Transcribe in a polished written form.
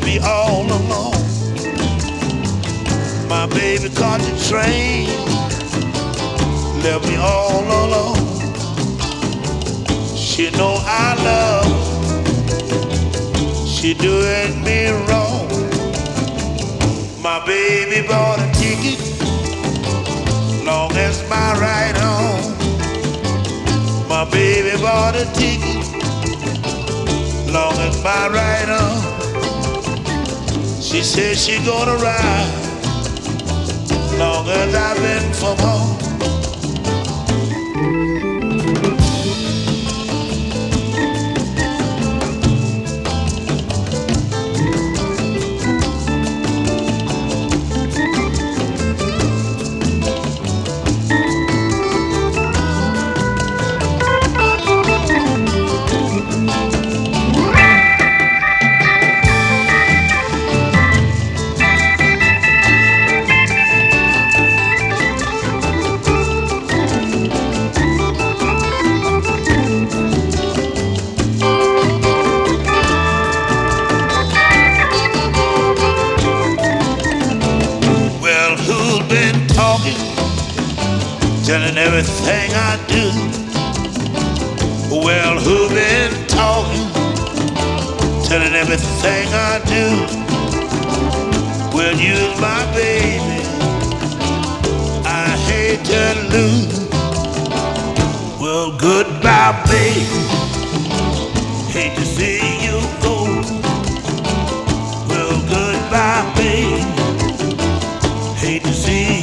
me all alone. My baby caught the train, left me all alone. She know I love her, she doing me wrong. My baby bought a ticket, long as my ride home. My baby bought a ticket, long as my ride home. She said she gonna ride, long as I've been from home. Telling everything I do. Well, who been talking? Telling everything I do. Well, you's my baby, I hate to lose. Well, goodbye, baby, hate to see you go. Well, goodbye, baby, hate to see